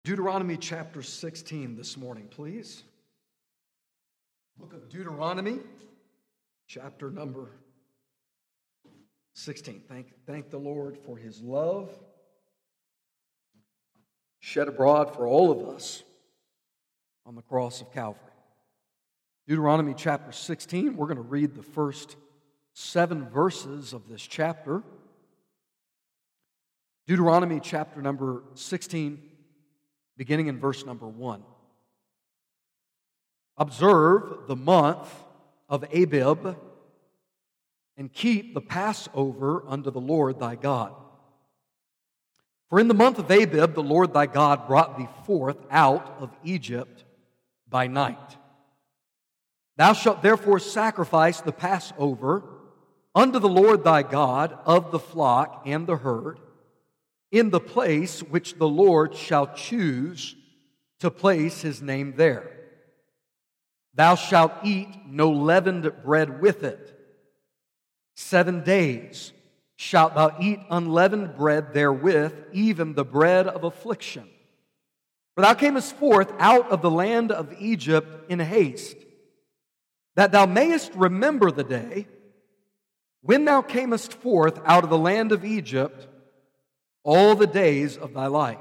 Deuteronomy chapter 16 this morning, please. Book of Deuteronomy, chapter number 16. Thank the Lord for His love shed abroad for all of us on the cross of Calvary. Deuteronomy chapter 16, we're going to read the first 7 verses of this chapter. Deuteronomy chapter number 16, beginning in verse number 1. Observe the month of Abib and keep the Passover unto the Lord thy God. For in the month of Abib the Lord thy God brought thee forth out of Egypt by night. Thou shalt therefore sacrifice the Passover unto the Lord thy God of the flock and the herd, in the place which the Lord shall choose to place His name there. Thou shalt eat no leavened bread with it. 7 days shalt thou eat unleavened bread therewith, even the bread of affliction. For thou camest forth out of the land of Egypt in haste, that thou mayest remember the day when thou camest forth out of the land of Egypt, all the days of thy life.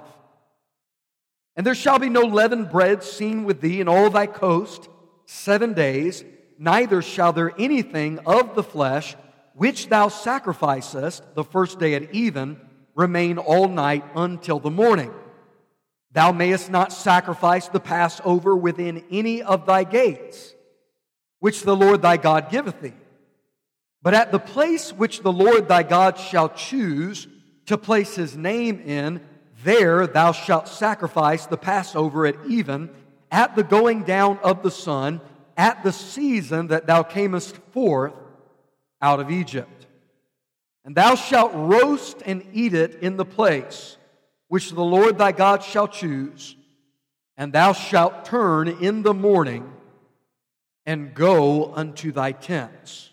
And there shall be no leavened bread seen with thee in all thy coast 7 days, neither shall there anything of the flesh which thou sacrificest the first day at even remain all night until the morning. Thou mayest not sacrifice the Passover within any of thy gates, which the Lord thy God giveth thee. But at the place which the Lord thy God shall choose to place His name in, there thou shalt sacrifice the Passover at even, at the going down of the sun, at the season that thou camest forth out of Egypt. And thou shalt roast and eat it in the place which the Lord thy God shall choose, and thou shalt turn in the morning and go unto thy tents.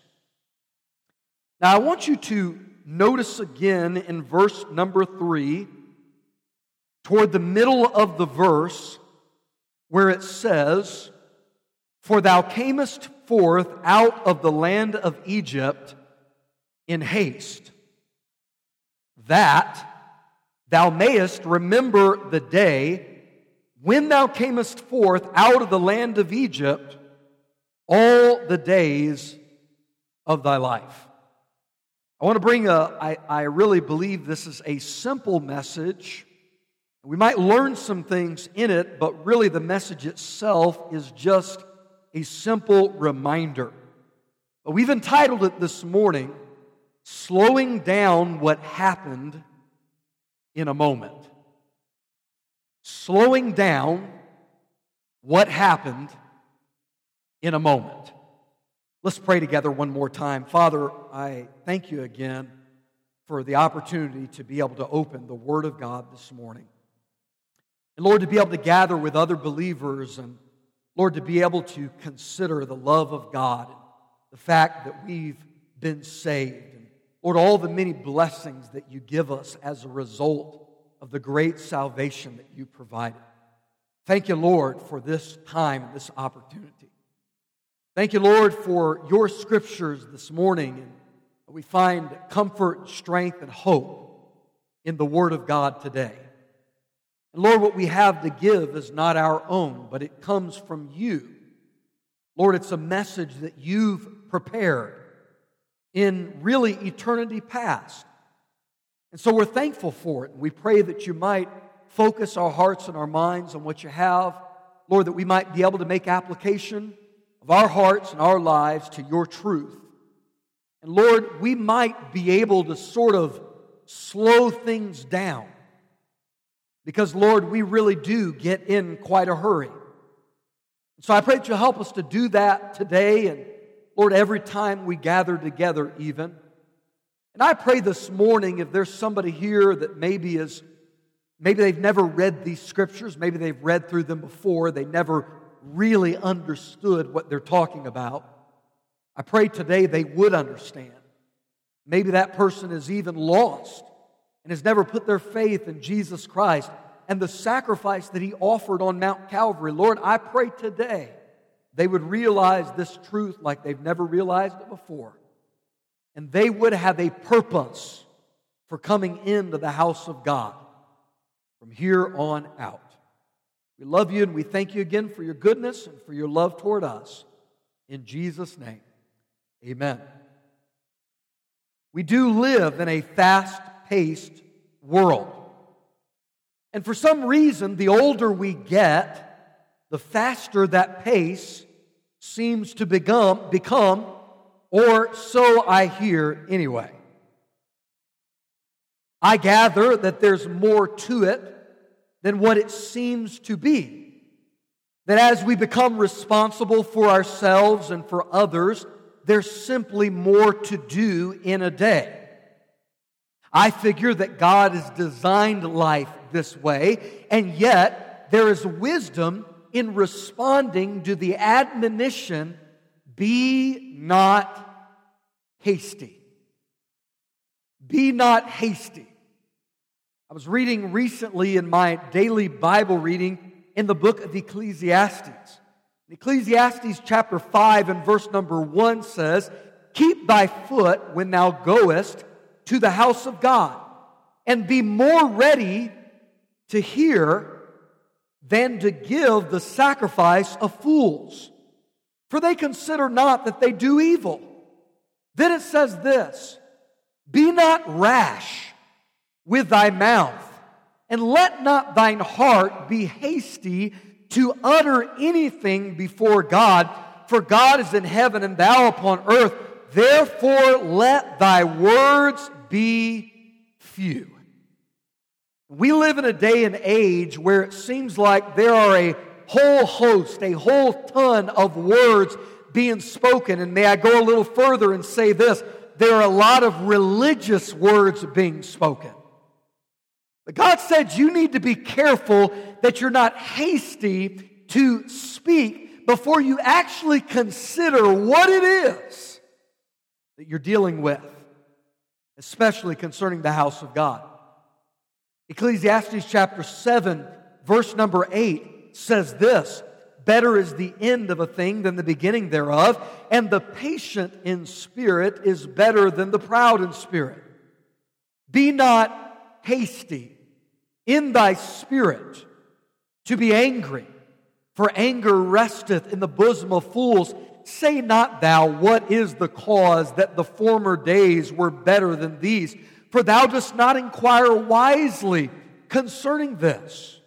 Now I want you to notice again in verse number 3, toward the middle of the verse, where it says, For thou camest forth out of the land of Egypt in haste, that thou mayest remember the day when thou camest forth out of the land of Egypt all the days of thy life. I want to bring I really believe this is a simple message. We might learn some things in it, but really the message itself is just a simple reminder. But we've entitled it this morning, Slowing Down What Happened in a Moment. Slowing down what happened in a moment. Let's pray together one more time. Father, I thank you again for the opportunity to be able to open the Word of God this morning. And Lord, to be able to gather with other believers, and Lord, to be able to consider the love of God, the fact that we've been saved, and Lord, all the many blessings that you give us as a result of the great salvation that you provided. Thank you, Lord, for this time and this opportunity. Thank you, Lord, for your scriptures this morning. And we find comfort, strength, and hope in the Word of God today. And Lord, what we have to give is not our own, but it comes from you. Lord, it's a message that you've prepared in really eternity past. And so we're thankful for it. And we pray that you might focus our hearts and our minds on what you have. Lord, that we might be able to make application of our hearts and our lives to your truth. And Lord, we might be able to sort of slow things down. Because Lord, we really do get in quite a hurry. So I pray that you'll help us to do that today, and Lord, every time we gather together even. And I pray this morning, if there's somebody here that maybe they've never read these scriptures, maybe they've read through them before, they never really understood what they're talking about, I pray today they would understand. Maybe that person is even lost and has never put their faith in Jesus Christ. and the sacrifice that He offered on Mount Calvary. Lord, I pray today they would realize this truth like they've never realized it before. And they would have a purpose for coming into the house of God from here on out. We love you and we thank you again for your goodness and for your love toward us. In Jesus' name, amen. We do live in a fast-paced world. And for some reason, the older we get, the faster that pace seems to become, or so I hear anyway. I gather that there's more to it than what it seems to be. That as we become responsible for ourselves and for others, there's simply more to do in a day. I figure that God has designed life this way, and yet there is wisdom in responding to the admonition, be not hasty. Be not hasty. I was reading recently in my daily Bible reading in the book of Ecclesiastes. Ecclesiastes chapter 5 and verse number 1 says, keep thy foot when thou goest to the house of God, and be more ready to hear than to give the sacrifice of fools. For they consider not that they do evil. Then it says this, be not rash with thy mouth, and let not thine heart be hasty to utter anything before God, for God is in heaven and thou upon earth. Therefore let thy words be few. We live in a day and age where it seems like there are a whole host, a whole ton of words being spoken. And may I go a little further and say this, there are a lot of religious words being spoken. But God said you need to be careful that you're not hasty to speak before you actually consider what it is that you're dealing with, especially concerning the house of God. Ecclesiastes chapter 7, verse number 8 says this, better is the end of a thing than the beginning thereof, and the patient in spirit is better than the proud in spirit. Be not hasty in thy spirit to be angry, for anger resteth in the bosom of fools. Say not thou, what is the cause that the former days were better than these? For thou dost not inquire wisely concerning this.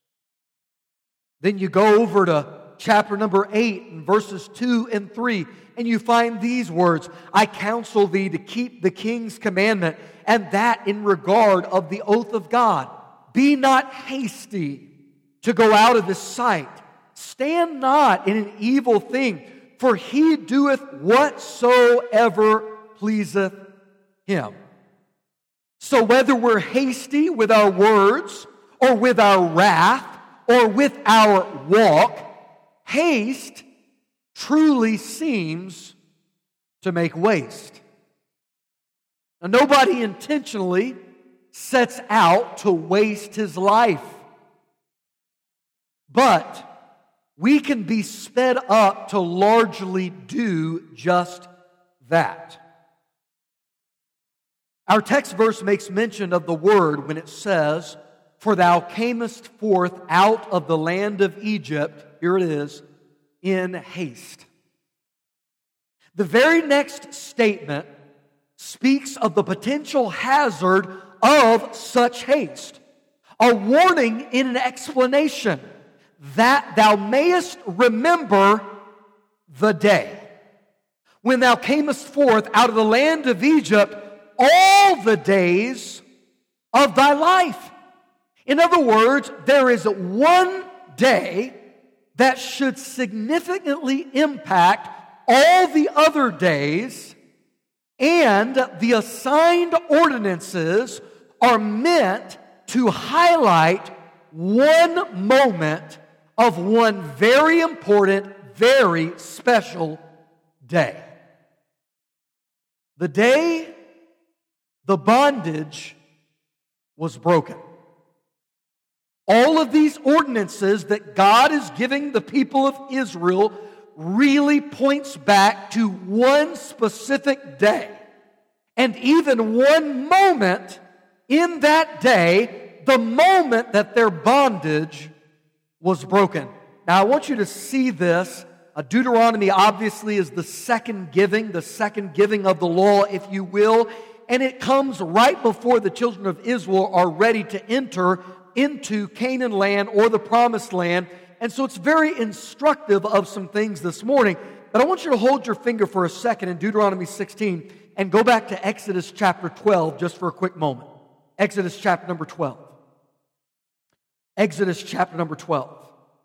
Then you go over to chapter number 8 and verses 2 and 3, and you find these words, I counsel thee to keep the king's commandment, and that in regard of the oath of God. Be not hasty to go out of his sight. Stand not in an evil thing, for he doeth whatsoever pleaseth him. So whether we're hasty with our words, or with our wrath, or with our walk, haste truly seems to make waste. Now, nobody intentionally sets out to waste his life. But we can be sped up to largely do just that. Our text verse makes mention of the word when it says, for thou camest forth out of the land of Egypt, here it is, in haste. The very next statement speaks of the potential hazard of such haste. A warning in an explanation that thou mayest remember the day when thou camest forth out of the land of Egypt all the days of thy life. In other words, there is one day that should significantly impact all the other days, and the assigned ordinances are meant to highlight one moment of one very important, very special day. The day the bondage was broken. All of these ordinances that God is giving the people of Israel really points back to one specific day. And even one moment in that day, the moment that their bondage was broken. Now I want you to see this. Deuteronomy obviously is the second giving of the law, if you will. And it comes right before the children of Israel are ready to enter into Canaan land or the promised land. And so it's very instructive of some things this morning. But I want you to hold your finger for a second in Deuteronomy 16 and go back to Exodus chapter 12 just for a quick moment. Exodus chapter number 12. Exodus chapter number 12.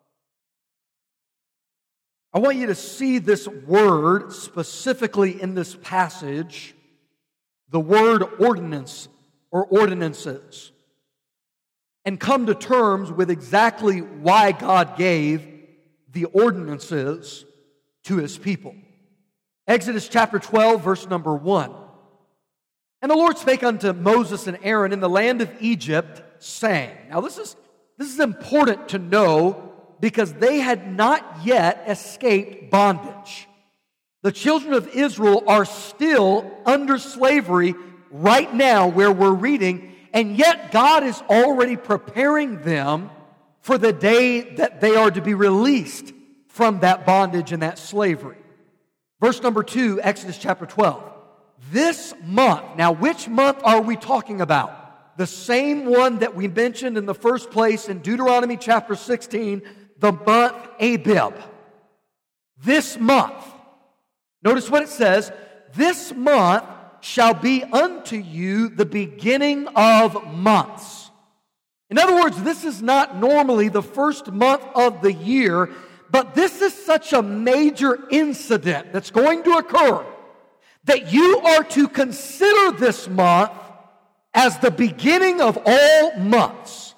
I want you to see this word specifically in this passage, the word ordinance or ordinances, and come to terms with exactly why God gave the ordinances to His people. Exodus chapter 12, verse number 1. And the Lord spake unto Moses and Aaron in the land of Egypt, saying, now this is important to know because they had not yet escaped bondage. The children of Israel are still under slavery right now where we're reading, and yet God is already preparing them for the day that they are to be released from that bondage and that slavery. Verse number 2, Exodus chapter 12. This month, now which month are we talking about? The same one that we mentioned in the first place in Deuteronomy chapter 16, the month Abib. This month, notice what it says, this month shall be unto you the beginning of months. In other words, this is not normally the first month of the year, but this is such a major incident that's going to occur that you are to consider this month as the beginning of all months.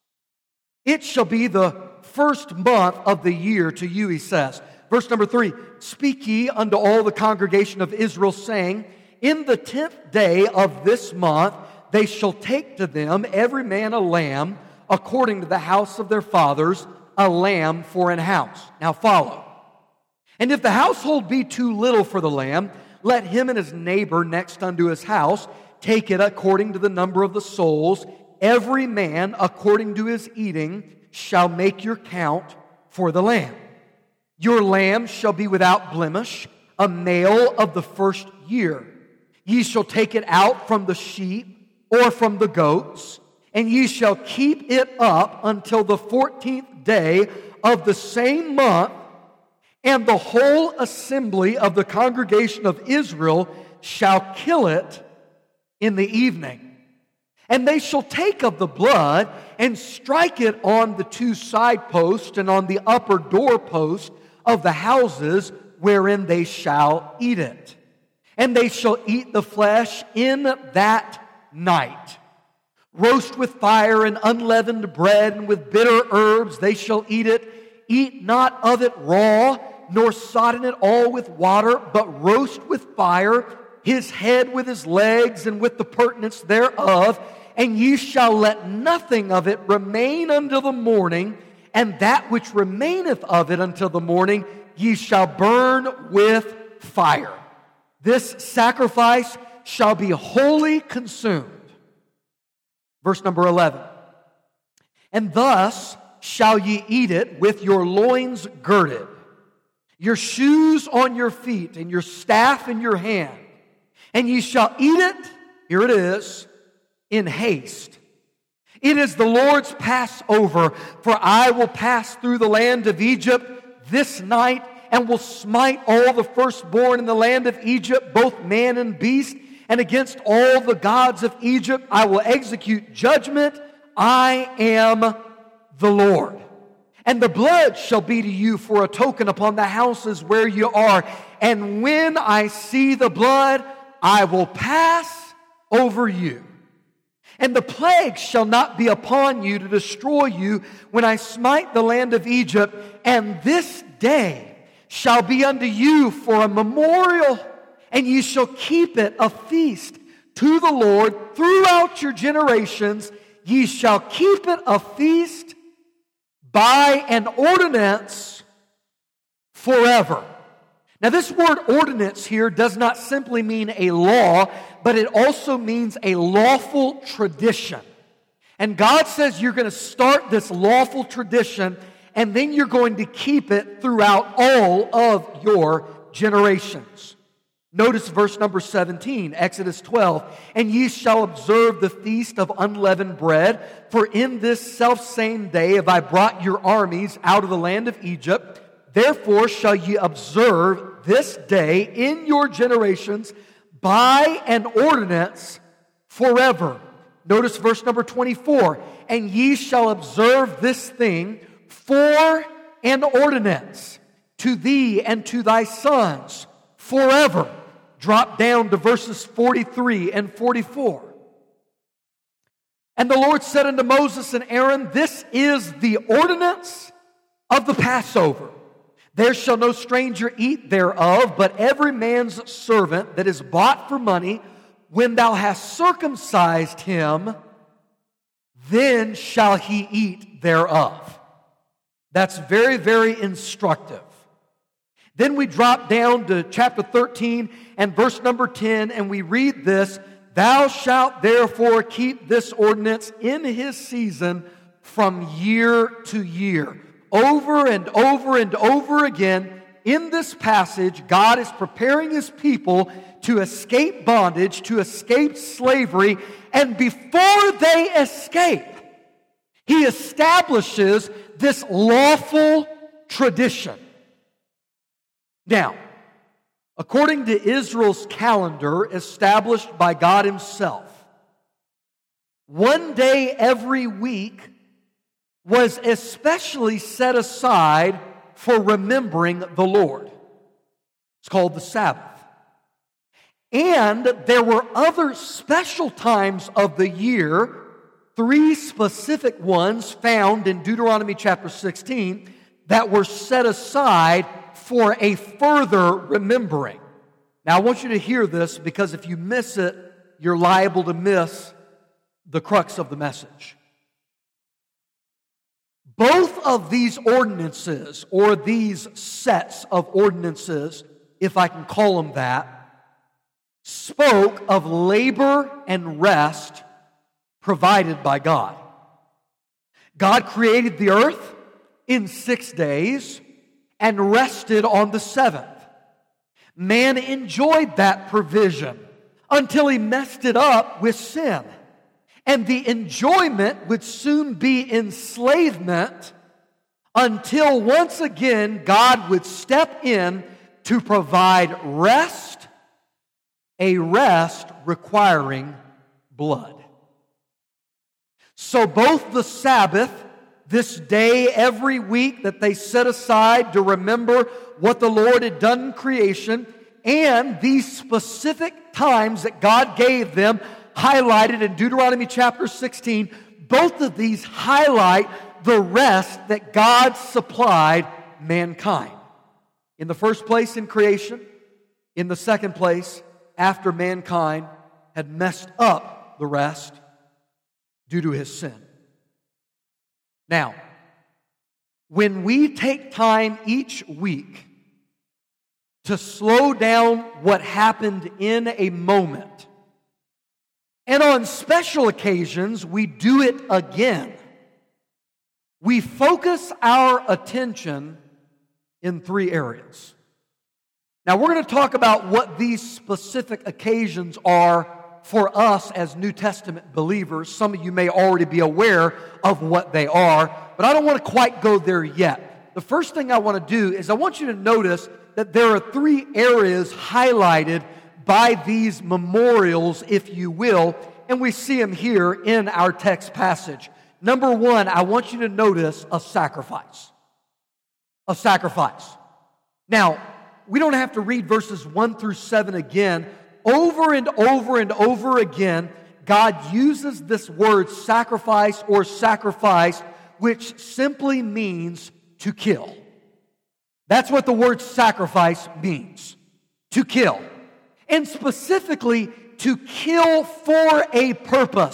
It shall be the first month of the year to you, he says. Verse number 3, speak ye unto all the congregation of Israel, saying, in the 10th day of this month they shall take to them every man a lamb, according to the house of their fathers, a lamb for an house. Now follow. And if the household be too little for the lamb, let him and his neighbor next unto his house take it according to the number of the souls. Every man according to his eating shall make your count for the lamb. Your lamb shall be without blemish, a male of the first year. Ye shall take it out from the sheep or from the goats, and ye shall keep it up until the 14th day of the same month, and the whole assembly of the congregation of Israel shall kill it in the evening. And they shall take of the blood and strike it on the two side posts and on the upper doorpost of the houses wherein they shall eat it. And they shall eat the flesh in that night. Roast with fire and unleavened bread, and with bitter herbs they shall eat it. Eat not of it raw, nor sodden it all with water, but roast with fire his head with his legs and with the purtenance thereof. And ye shall let nothing of it remain until the morning, and that which remaineth of it until the morning ye shall burn with fire. This sacrifice shall be wholly consumed. Verse number 11. And thus shall ye eat it with your loins girded, your shoes on your feet, and your staff in your hand. And ye shall eat it, here it is, in haste. It is the Lord's Passover, for I will pass through the land of Egypt this night, and will smite all the firstborn in the land of Egypt, both man and beast, and against all the gods of Egypt I will execute judgment. I am the Lord. And the blood shall be to you for a token upon the houses where you are. And when I see the blood, I will pass over you. And the plague shall not be upon you to destroy you when I smite the land of Egypt. And this day shall be unto you for a memorial, and ye shall keep it a feast to the Lord throughout your generations. ye shall keep it a feast by an ordinance forever. Now, this word ordinance here does not simply mean a law, but it also means a lawful tradition. And God says you're going to start this lawful tradition, and then you're going to keep it throughout all of your generations. Notice verse number 17, Exodus 12. And ye shall observe the feast of unleavened bread, for in this selfsame day have I brought your armies out of the land of Egypt. Therefore shall ye observe this day in your generations by an ordinance forever. Notice verse number 24. And ye shall observe this thing for an ordinance to thee and to thy sons forever. Drop down to verses 43 and 44. And the Lord said unto Moses and Aaron, this is the ordinance of the Passover. There shall no stranger eat thereof, but every man's servant that is bought for money, when thou hast circumcised him, then shall he eat thereof. That's very, very instructive. Then we drop down to chapter 13 and verse number 10, and we read this, thou shalt therefore keep this ordinance in his season from year to year. Over and over and over again, in this passage, God is preparing His people to escape bondage, to escape slavery, and before they escape, He establishes this lawful tradition. Now, according to Israel's calendar established by God Himself, one day every week was especially set aside for remembering the Lord. It's called the Sabbath. And there were other special times of the year, 3 specific ones found in Deuteronomy chapter 16, that were set aside for a further remembering. Now, I want you to hear this, because if you miss it, you're liable to miss the crux of the message. Both of these ordinances, or these sets of ordinances, if I can call them that, spoke of labor and rest provided by God. God created the earth in 6 days and rested on the 7th. Man enjoyed that provision until he messed it up with sin. And the enjoyment would soon be enslavement until once again God would step in to provide rest, a rest requiring blood. So both the Sabbath, this day every week that they set aside to remember what the Lord had done in creation, and these specific times that God gave them, highlighted in Deuteronomy chapter 16, both of these highlight the rest that God supplied mankind. In the first place, in creation. In the second place, after mankind had messed up the rest due to his sin. Now, when we take time each week to slow down what happened in a moment, and on special occasions, we do it again, we focus our attention in 3 areas. Now, we're going to talk about what these specific occasions are for us as New Testament believers. Some of you may already be aware of what they are, but I don't want to quite go there yet. The first thing I want to do is I want you to notice that there are 3 areas highlighted by these memorials, if you will, and we see them here in our text passage. Number 1, I want you to notice a sacrifice. A sacrifice. Now, we don't have to read verses 1 through 7 again. Over and over and over again, God uses this word sacrifice or sacrifice, which simply means to kill. That's what the word sacrifice means. To kill. And specifically, to kill for a purpose.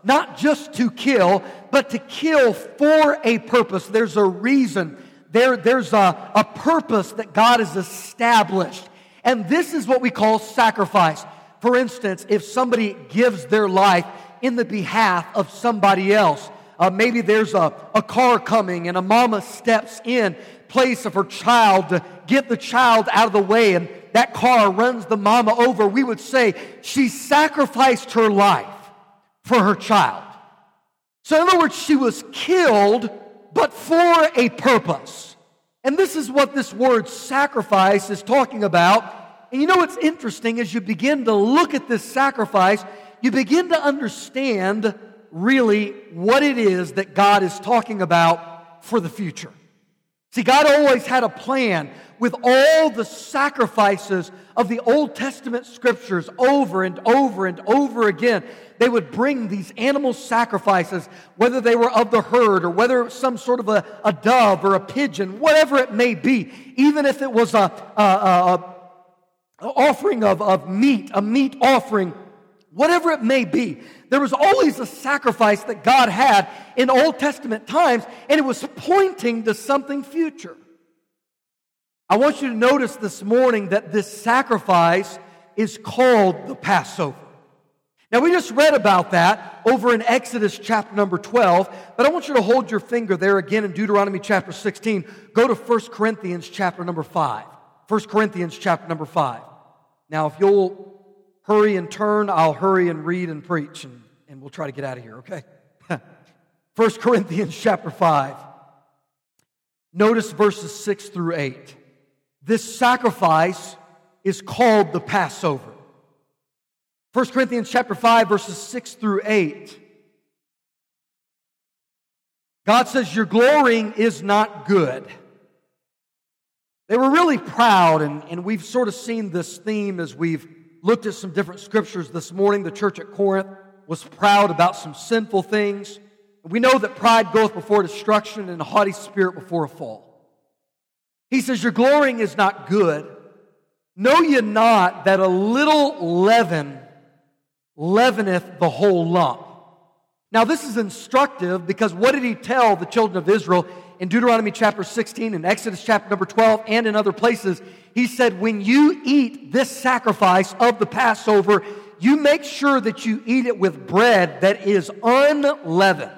not just to kill, but to kill for a purpose. There's a reason. There's a purpose that God has established. And this is what we call sacrifice. For instance, if somebody gives their life in the behalf of somebody else, maybe there's a car coming and a mama steps in place of her child to get the child out of the way, and that car runs the mama over, we would say she sacrificed her life for her child. So in other words, she was killed, but for a purpose. And this is what this word sacrifice is talking about. And you know what's interesting, as you begin to look at this sacrifice, you begin to understand really what it is that God is talking about for the future. See, God always had a plan with all the sacrifices of the Old Testament scriptures over and over and over again. They would bring these animal sacrifices, whether they were of the herd or whether it was some sort of a dove or a pigeon, whatever it may be. Even if it was a offering of meat, a meat offering, whatever it may be, there was always a sacrifice that God had in Old Testament times, and it was pointing to something future. I want you to notice this morning that this sacrifice is called the Passover. Now, we just read about that over in Exodus chapter number 12, but I want you to hold your finger there again in Deuteronomy chapter 16. Go to 1 Corinthians chapter number 5. 1 Corinthians chapter number 5. Now, if you'll hurry and turn, I'll hurry and read and preach, and we'll try to get out of here, okay? 1 Corinthians chapter 5. Notice verses 6 through 8. This sacrifice is called the Passover. 1 Corinthians chapter 5, verses 6 through 8. God says, your glorying is not good. They were really proud, and we've sort of seen this theme as we've looked at some different scriptures this morning. The church at Corinth was proud about some sinful things. We know that pride goeth before destruction and a haughty spirit before a fall. He says, your glorying is not good. Know ye not that a little leaven leaveneth the whole lump? Now this is instructive, because what did he tell the children of Israel in Deuteronomy chapter 16 and Exodus chapter number 12 and in other places? He said, when you eat this sacrifice of the Passover, you make sure that you eat it with bread that is unleavened.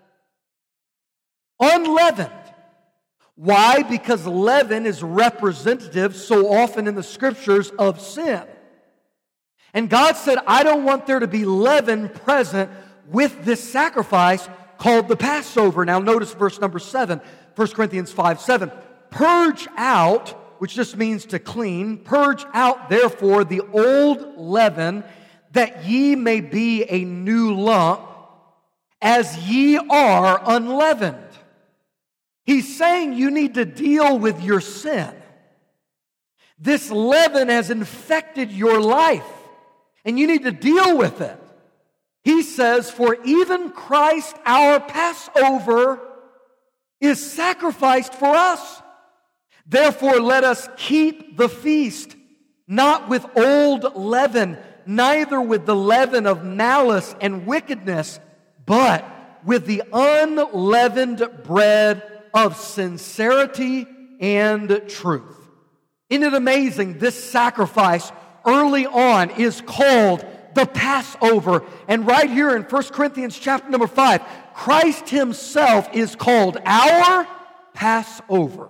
Unleavened. Why? Because leaven is representative so often in the scriptures of sin. And God said, I don't want there to be leaven present with this sacrifice called the Passover. Now notice verse number 7, 1 Corinthians 5:7. Purge out, which just means to clean, purge out therefore the old leaven, that ye may be a new lump, as ye are unleavened. He's saying you need to deal with your sin. This leaven has infected your life, and you need to deal with it. He says, for even Christ our Passover is sacrificed for us. Therefore let us keep the feast, not with old leaven, neither with the leaven of malice and wickedness, but with the unleavened bread of sincerity and truth. Isn't it amazing? This sacrifice early on is called the Passover. And right here in 1 Corinthians chapter number 5, Christ himself is called our Passover.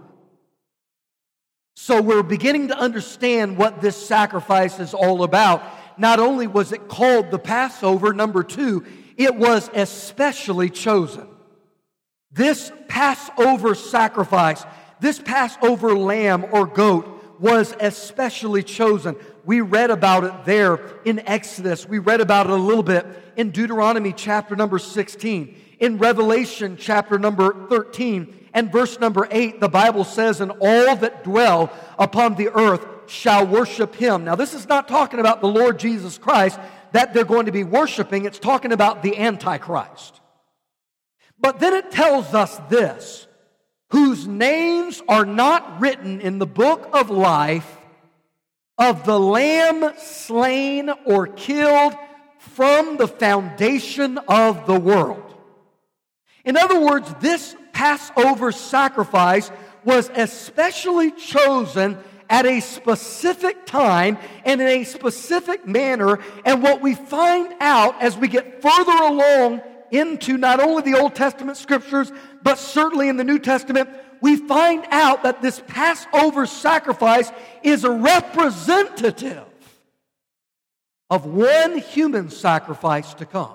So we're beginning to understand what this sacrifice is all about. Not only was it called the Passover, number 2, it was especially chosen. This Passover sacrifice, this Passover lamb or goat, was especially chosen. We read about it there in Exodus. We read about it a little bit in Deuteronomy chapter number 16. In Revelation chapter number 13 and verse number 8, the Bible says, and all that dwell upon the earth shall worship him. Now this is not talking about the Lord Jesus Christ that they're going to be worshiping. It's talking about the Antichrist. But then it tells us this, whose names are not written in the book of life of the Lamb slain or killed from the foundation of the world. In other words, this Passover sacrifice was especially chosen at a specific time and in a specific manner. And what we find out as we get further along into not only the Old Testament scriptures, but certainly in the New Testament, we find out that this Passover sacrifice is a representative of one human sacrifice to come,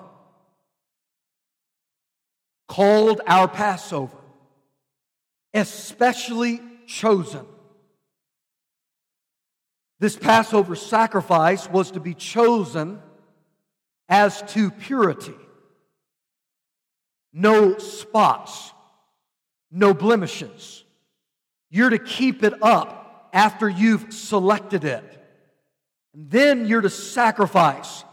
called our Passover, especially chosen. This Passover sacrifice was to be chosen as to purity. No spots, no blemishes. You're to keep it up after you've selected it. And then you're to sacrifice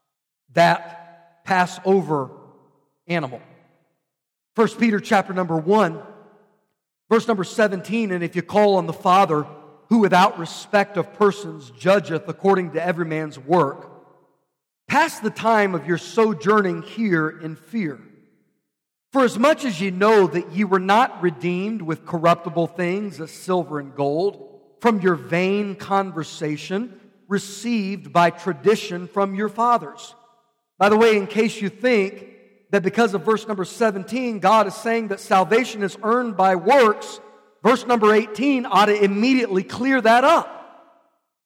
that Passover animal. 1 Peter chapter number 1, verse number 17, and if you call on the Father, who without respect of persons judgeth according to every man's work, pass the time of your sojourning here in fear. For as much as ye know that ye were not redeemed with corruptible things as silver and gold, from your vain conversation received by tradition from your fathers. By the way, in case you think that because of verse number 17, God is saying that salvation is earned by works, verse number 18 ought to immediately clear that up.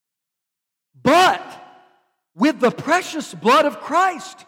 But with the precious blood of Christ,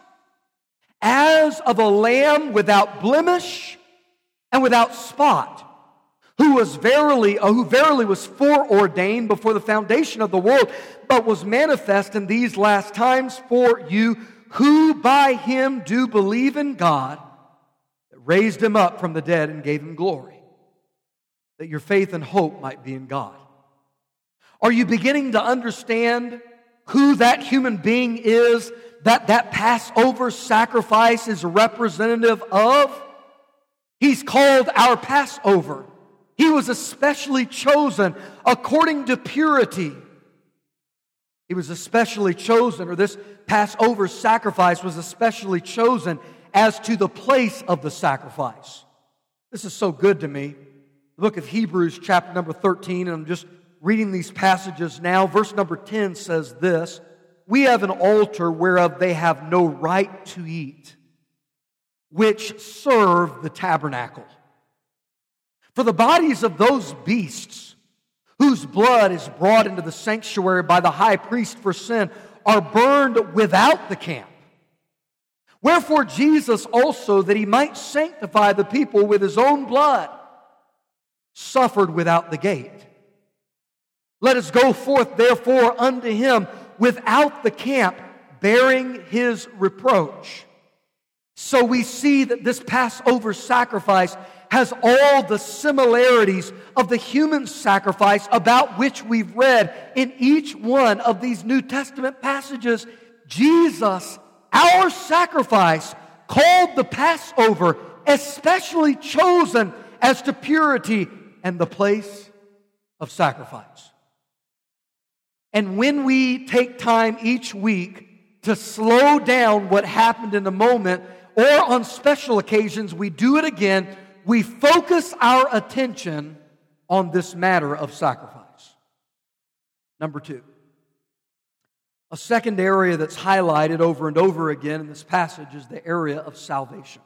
as of a lamb without blemish and without spot, who verily was foreordained before the foundation of the world, but was manifest in these last times for you, who by him do believe in God, that raised him up from the dead and gave him glory, that your faith and hope might be in God. Are you beginning to understand who that human being is that Passover sacrifice is representative of? He's called our Passover. He was especially chosen according to purity. He was especially chosen, or this Passover sacrifice was especially chosen as to the place of the sacrifice. This is so good to me. The book of Hebrews, chapter number 13, and I'm just reading these passages now. Verse number 10 says this: we have an altar whereof they have no right to eat, which serve the tabernacle. For the bodies of those beasts, whose blood is brought into the sanctuary by the high priest for sin, are burned without the camp. Wherefore Jesus also, that he might sanctify the people with his own blood, suffered without the gate. Let us go forth therefore unto him without the camp, bearing his reproach. So we see that this Passover sacrifice has all the similarities of the human sacrifice about which we've read in each one of these New Testament passages. Jesus, our sacrifice, called the Passover, especially chosen as to purity and the place of sacrifice. And when we take time each week to slow down what happened in the moment, or on special occasions we do it again, we focus our attention on this matter of sacrifice. Number two, a second area that's highlighted over and over again in this passage is the area of salvation.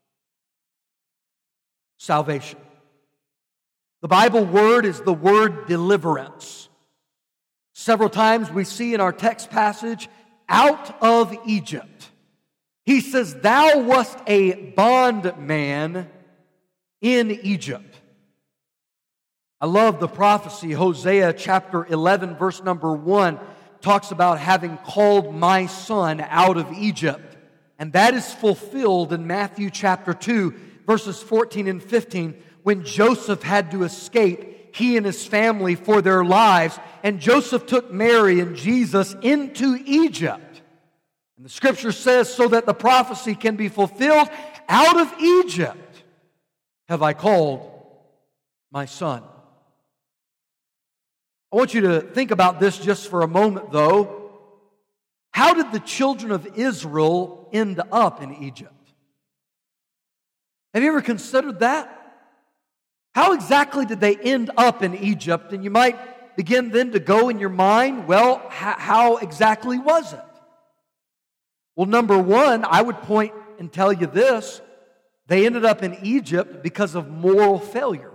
Salvation. The Bible word is the word deliverance. Several times we see in our text passage, out of Egypt. He says, thou wast a bondman in Egypt. I love the prophecy. Hosea chapter 11 verse number 1 talks about having called my son out of Egypt. And that is fulfilled in Matthew chapter 2 verses 14 and 15 when Joseph had to escape, he and his family, for their lives. And Joseph took Mary and Jesus into Egypt. And the scripture says, so that the prophecy can be fulfilled, out of Egypt have I called my son. I want you to think about this just for a moment, though. How did the children of Israel end up in Egypt? Have you ever considered that? How exactly did they end up in Egypt? And you might begin then to go in your mind, well, how exactly was it? Well, number one, I would point and tell you this. They ended up in Egypt because of moral failure.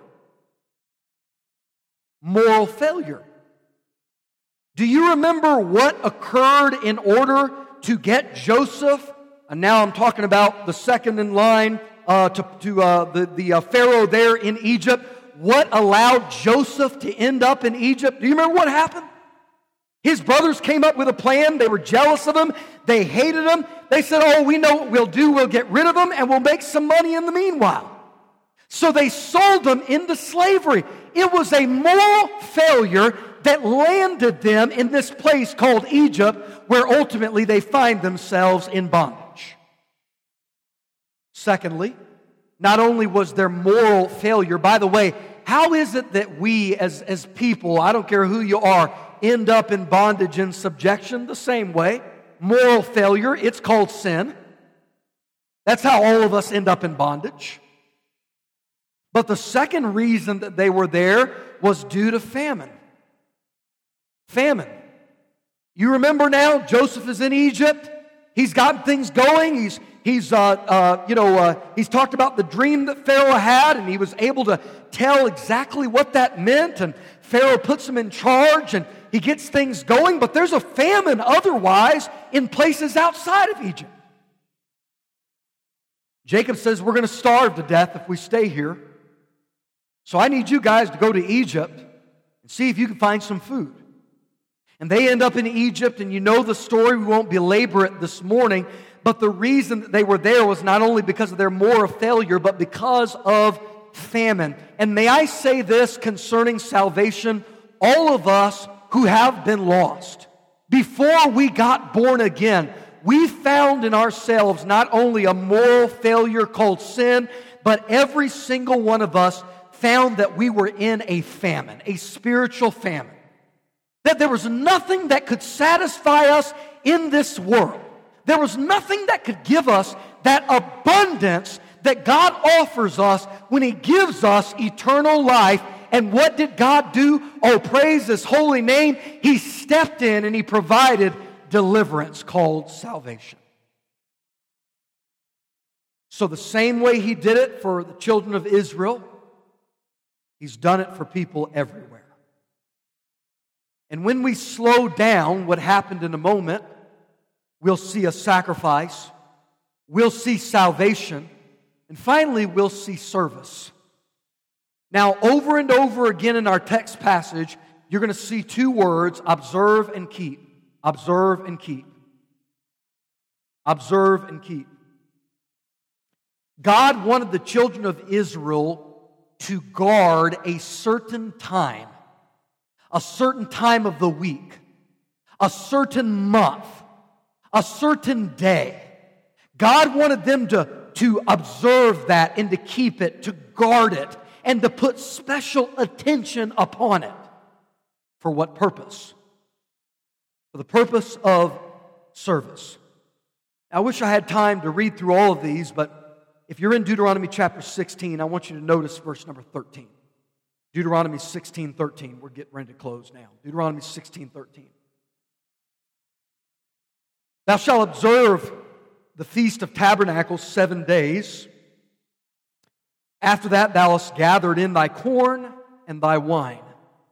Moral failure. Do you remember what occurred in order to get Joseph? And now I'm talking about the second in line to the Pharaoh there in Egypt. What allowed Joseph to end up in Egypt? Do you remember what happened? His brothers came up with a plan. They were jealous of him. They hated him. They said, oh, we know what we'll do. We'll get rid of him and we'll make some money in the meanwhile. So they sold him into slavery. It was a moral failure that landed them in this place called Egypt, where ultimately they find themselves in bondage. Secondly, not only was there moral failure, by the way, how is it that we as people, I don't care who you are, end up in bondage and subjection? The same way. Moral failure, it's called sin. That's how all of us end up in bondage. But the second reason that they were there was due to famine. Famine. You remember now, Joseph is in Egypt. He's got things going. He's talked about the dream that Pharaoh had, and he was able to tell exactly what that meant. And Pharaoh puts him in charge, and he gets things going. But there's a famine otherwise in places outside of Egypt. Jacob says, we're going to starve to death if we stay here. So I need you guys to go to Egypt and see if you can find some food. And they end up in Egypt, and you know the story. We won't belabor it this morning. But the reason that they were there was not only because of their moral failure, but because of famine. And may I say this concerning salvation, all of us who have been lost, before we got born again, we found in ourselves not only a moral failure called sin, but every single one of us found that we were in a famine, a spiritual famine. That there was nothing that could satisfy us in this world. There was nothing that could give us that abundance that God offers us when He gives us eternal life. And what did God do? Oh, praise His holy name. He stepped in and He provided deliverance called salvation. So the same way He did it for the children of Israel, He's done it for people everywhere. And when we slow down what happened in a moment, we'll see a sacrifice, we'll see salvation, and finally we'll see service. Now, over and over again in our text passage, you're going to see two words, observe and keep. Observe and keep. Observe and keep. God wanted the children of Israel to guard a certain time of the week, a certain month, a certain day. God wanted them to observe that and to keep it, to guard it, and to put special attention upon it. For what purpose? For the purpose of service. I wish I had time to read through all of these, but if you're in Deuteronomy chapter 16, I want you to notice verse number 13. Deuteronomy 16:13. We're getting ready to close now. Deuteronomy 16:13. Thou shalt observe the Feast of Tabernacles 7 days. After that thou hast gathered in thy corn and thy wine.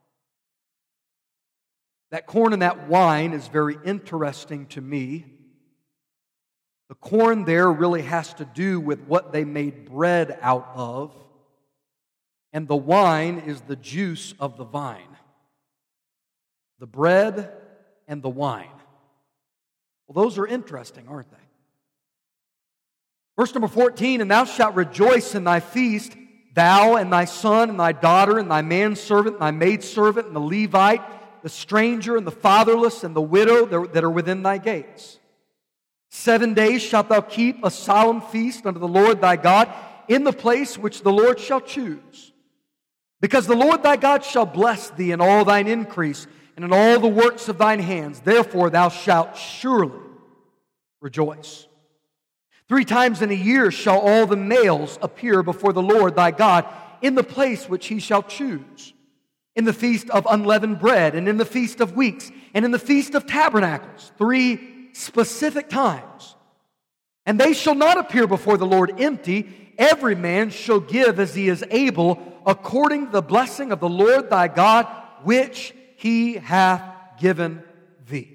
That corn and that wine is very interesting to me. The corn there really has to do with what they made bread out of. And the wine is the juice of the vine. The bread and the wine. Well, those are interesting, aren't they? Verse number 14, and thou shalt rejoice in thy feast, thou and thy son and thy daughter and thy manservant and thy maidservant and the Levite, the stranger and the fatherless and the widow that are within thy gates. 7 days shalt thou keep a solemn feast unto the Lord thy God in the place which the Lord shall choose. Because the Lord thy God shall bless thee in all thine increase, and in all the works of thine hands. Therefore thou shalt surely rejoice. 3 times in a year shall all the males appear before the Lord thy God in the place which he shall choose, in the feast of unleavened bread, and in the feast of weeks, and in the feast of tabernacles. 3 specific times. And they shall not appear before the Lord empty. Every man shall give as he is able, according to the blessing of the Lord thy God, which he hath given thee.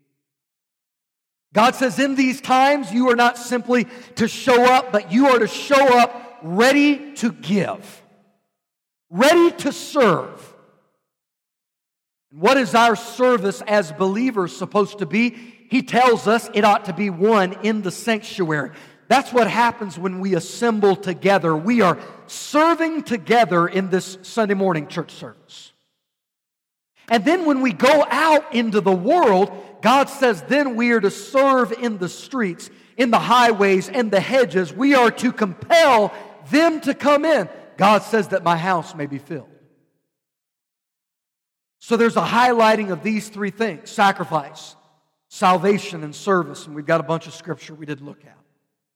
God says in these times you are not simply to show up, but you are to show up ready to give, ready to serve. And what is our service as believers supposed to be? He tells us it ought to be one in the sanctuary. That's what happens when we assemble together. We are serving together in this Sunday morning church service. And then when we go out into the world, God says then we are to serve in the streets, in the highways and the hedges. We are to compel them to come in. God says that my house may be filled. So there's a highlighting of these 3 things: sacrifice, salvation, and service. And we've got a bunch of scripture we did look at.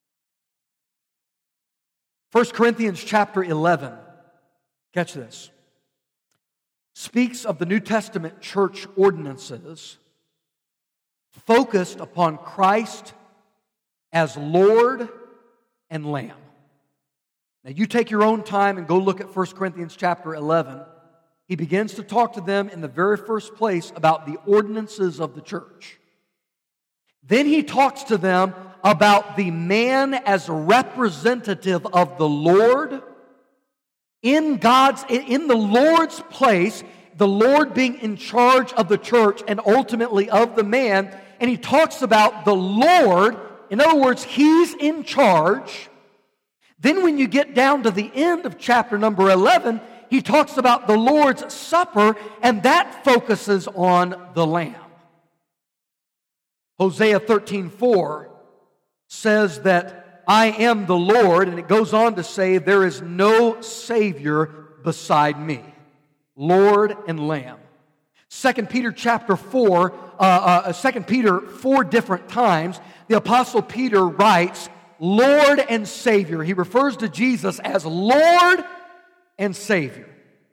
1 Corinthians chapter 11, catch this, speaks of the New Testament church ordinances focused upon Christ as Lord and Lamb. Now you take your own time and go look at 1 Corinthians chapter 11. He begins to talk to them in the very first place about the ordinances of the church. Then he talks to them about the man as a representative of the Lord in the Lord's place, the Lord being in charge of the church and ultimately of the man. And he talks about the Lord, in other words, he's in charge. Then when you get down to the end of chapter number 11, he talks about the Lord's Supper, and that focuses on the Lamb. Hosea 13:4 says that I am the Lord, and it goes on to say there is no Savior beside me. Lord and Lamb. 2 Peter chapter 4, 2 Peter 4 different times, the Apostle Peter writes, Lord and Savior. He refers to Jesus as Lord and Savior.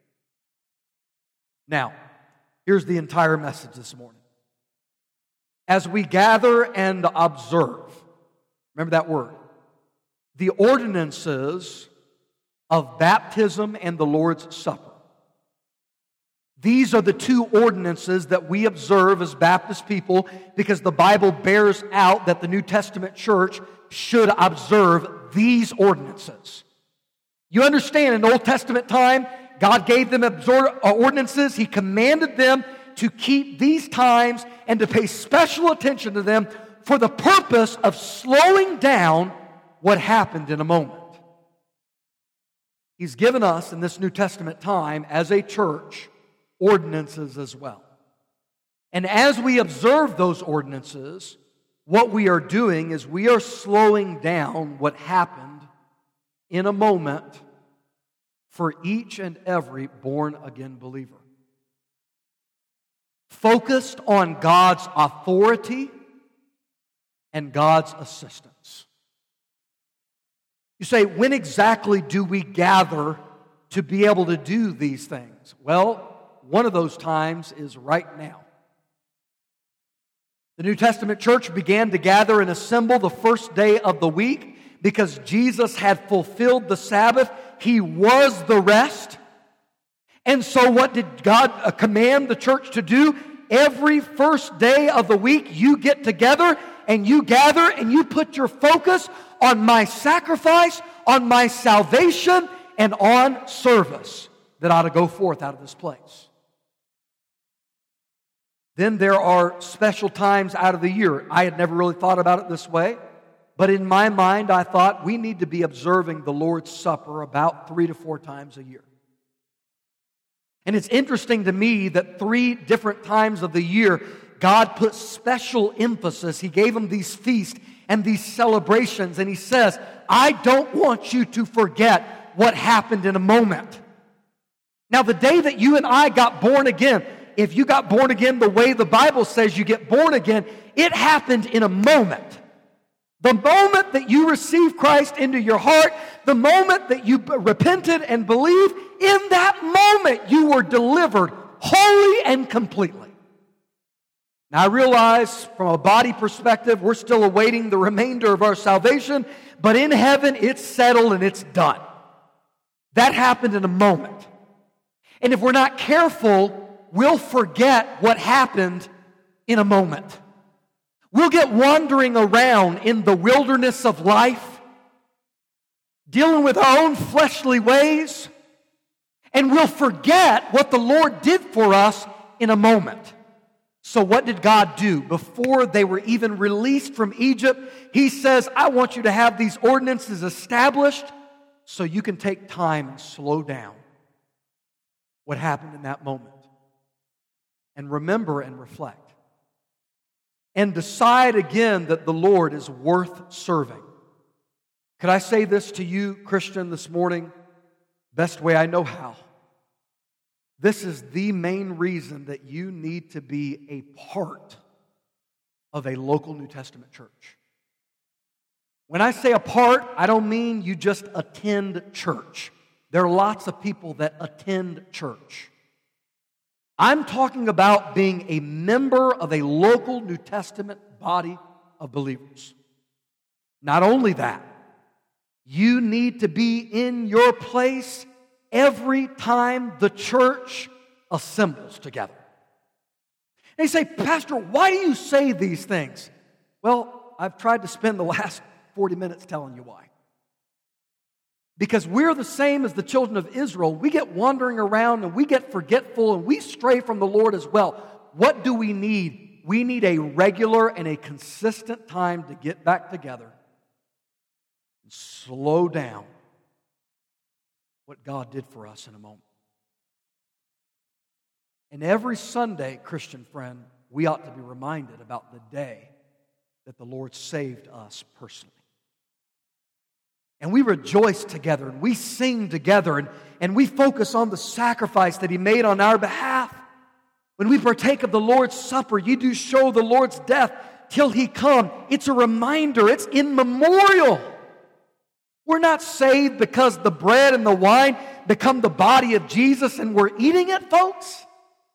Now, here's the entire message this morning. As we gather and observe, remember that word, the ordinances of baptism and the Lord's Supper. These are the 2 ordinances that we observe as Baptist people because the Bible bears out that the New Testament church should observe these ordinances. You understand, in Old Testament time, God gave them ordinances. He commanded them to keep these times and to pay special attention to them for the purpose of slowing down what happened in a moment. He's given us in this New Testament time as a church ordinances as well. And as we observe those ordinances, what we are doing is we are slowing down what happened in a moment for each and every born-again believer. Focused on God's authority and God's assistance. You say, when exactly do we gather to be able to do these things? Well, one of those times is right now. The New Testament church began to gather and assemble the first day of the week because Jesus had fulfilled the Sabbath. He was the rest. And so what did God command the church to do? Every first day of the week, you get together and you gather and you put your focus on my sacrifice, on my salvation, and on service that ought to go forth out of this place. Then there are special times out of the year. I had never really thought about it this way, but in my mind I thought we need to be observing the Lord's Supper about 3 to 4 times a year. And it's interesting to me that 3 different times of the year God put special emphasis. He gave them these feasts and these celebrations, and He says, I don't want you to forget what happened in a moment. Now, the day that you and I got born again, if you got born again the way the Bible says you get born again, it happened in a moment. The moment that you received Christ into your heart, the moment that you repented and believed, in that moment you were delivered wholly and completely. Now I realize from a body perspective, we're still awaiting the remainder of our salvation, but in heaven it's settled and it's done. That happened in a moment. And if we're not careful, we'll forget what happened in a moment. We'll get wandering around in the wilderness of life, dealing with our own fleshly ways, and we'll forget what the Lord did for us in a moment. So what did God do? Before they were even released from Egypt, He says, I want you to have these ordinances established so you can take time and slow down what happened in that moment. And remember and reflect. And decide again that the Lord is worth serving. Could I say this to you, Christian, this morning? Best way I know how. This is the main reason that you need to be a part of a local New Testament church. When I say a part, I don't mean you just attend church. There are lots of people that attend church. I'm talking about being a member of a local New Testament body of believers. Not only that, you need to be in your place every time the church assembles together. And you say, Pastor, why do you say these things? Well, I've tried to spend the last 40 minutes telling you why. Because we're the same as the children of Israel. We get wandering around and we get forgetful and we stray from the Lord as well. What do we need? We need a regular and a consistent time to get back together and slow down what God did for us in a moment. And every Sunday, Christian friend, we ought to be reminded about the day that the Lord saved us personally. And we rejoice together, and we sing together, and we focus on the sacrifice that He made on our behalf. When we partake of the Lord's Supper, you do show the Lord's death till He come. It's a reminder. It's in memorial. We're not saved because the bread and the wine become the body of Jesus and we're eating it, folks.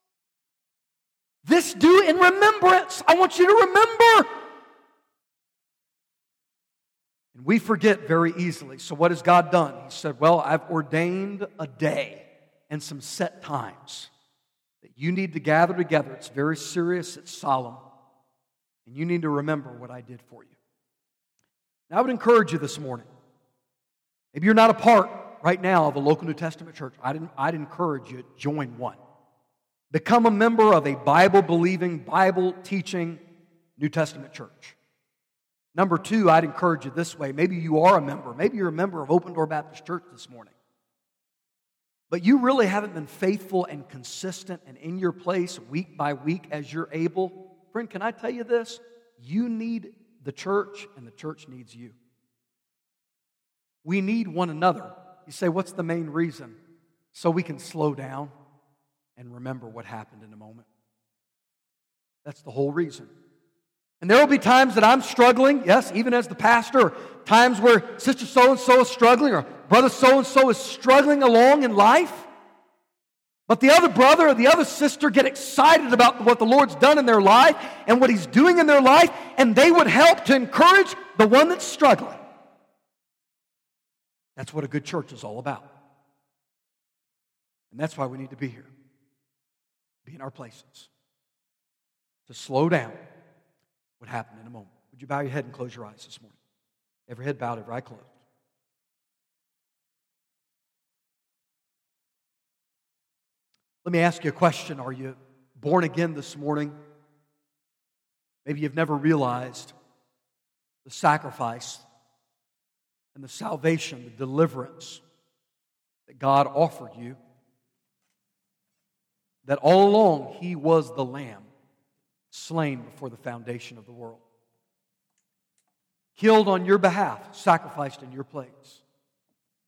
This do in remembrance. I want you to remember. And we forget very easily. So what has God done? He said, well, I've ordained a day and some set times that you need to gather together. It's very serious. It's solemn. And you need to remember what I did for you. Now, I would encourage you this morning. Maybe you're not a part right now of a local New Testament church. I'd encourage you to join one. Become a member of a Bible-believing, Bible-teaching New Testament church. Number two, I'd encourage you this way. Maybe you are a member. Maybe you're a member of Open Door Baptist Church this morning. But you really haven't been faithful and consistent and in your place week by week as you're able. Friend, can I tell you this? You need the church and the church needs you. We need one another. You say, what's the main reason? So we can slow down and remember what happened in a moment. That's the whole reason. And there will be times that I'm struggling, yes, even as the pastor, times where sister so-and-so is struggling or brother so-and-so is struggling along in life. But the other brother or the other sister get excited about what the Lord's done in their life and what He's doing in their life, and they would help to encourage the one that's struggling. That's what a good church is all about. And that's why we need to be here. Be in our places. To slow down what happened in a moment. Would you bow your head and close your eyes this morning? Every head bowed, every eye closed. Let me ask you a question. Are you born again this morning? Maybe you've never realized the sacrifice and the salvation, the deliverance that God offered you. That all along He was the Lamb slain before the foundation of the world. Killed on your behalf, sacrificed in your place,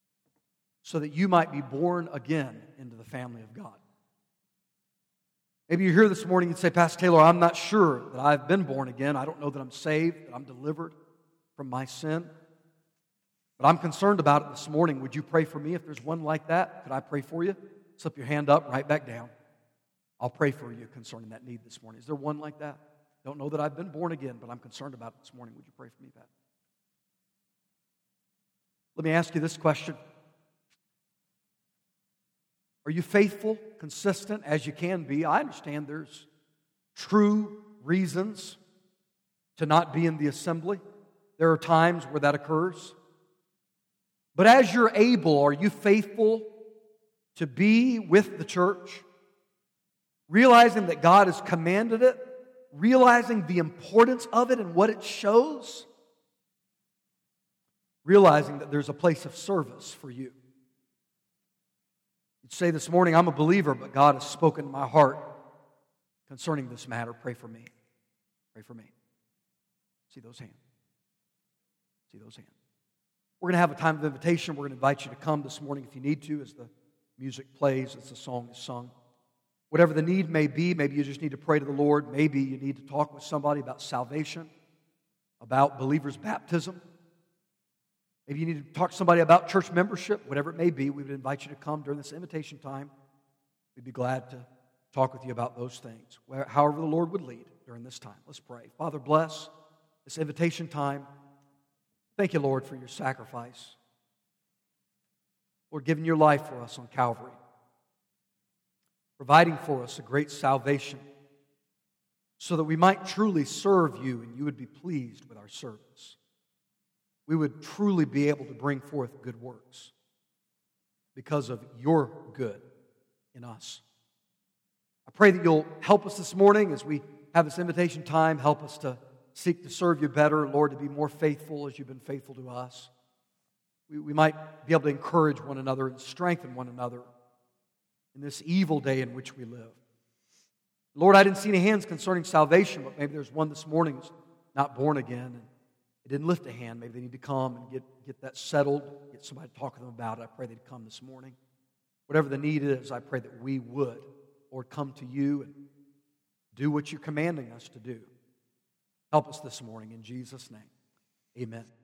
so that you might be born again into the family of God. Maybe you're here this morning and say, Pastor Taylor, I'm not sure that I've been born again. I don't know that I'm saved, that I'm delivered from my sin. But I'm concerned about it this morning. Would you pray for me if there's one like that? Could I pray for you? Slip your hand up, right back down. I'll pray for you concerning that need this morning. Is there one like that? Don't know that I've been born again, but I'm concerned about it this morning. Would you pray for me, Pat? Let me ask you this question. Are you faithful, consistent as you can be? I understand there's true reasons to not be in the assembly. There are times where that occurs. But as you're able, are you faithful to be with the church? Realizing that God has commanded it, realizing the importance of it and what it shows, realizing that there's a place of service for you. You'd say this morning, I'm a believer, but God has spoken to my heart concerning this matter. Pray for me. Pray for me. See those hands. See those hands. We're going to have a time of invitation. We're going to invite you to come this morning if you need to as the music plays, as the song is sung. Whatever the need may be, maybe you just need to pray to the Lord. Maybe you need to talk with somebody about salvation, about believers' baptism. Maybe you need to talk to somebody about church membership. Whatever it may be, we would invite you to come during this invitation time. We'd be glad to talk with you about those things, however the Lord would lead during this time. Let's pray. Father, bless this invitation time. Thank you, Lord, for your sacrifice. Lord, giving your life for us on Calvary, providing for us a great salvation so that we might truly serve you and you would be pleased with our service. We would truly be able to bring forth good works because of your good in us. I pray that you'll help us this morning as we have this invitation time. Help us to seek to serve you better, Lord, to be more faithful as you've been faithful to us. We might be able to encourage one another and strengthen one another in this evil day in which we live. Lord, I didn't see any hands concerning salvation, but maybe there's one this morning who's not born again and they didn't lift a hand. Maybe they need to come and get that settled, get somebody to talk to them about it. I pray they'd come this morning. Whatever the need is, I pray that we would, Lord, come to you and do what you're commanding us to do. Help us this morning in Jesus' name. Amen.